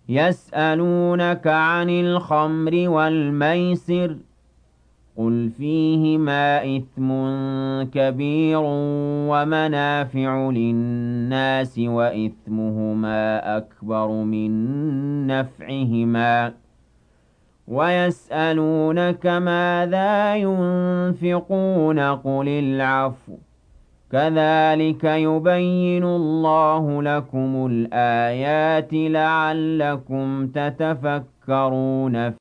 يسألونك عن الخمر والميسر قل فيهما إثم كبير ومنافع للناس وإثمهما أكبر من نفعهما ويسألونك ماذا ينفقون قل العفو كذلك يبين الله لكم الآيات لعلكم تتفكرون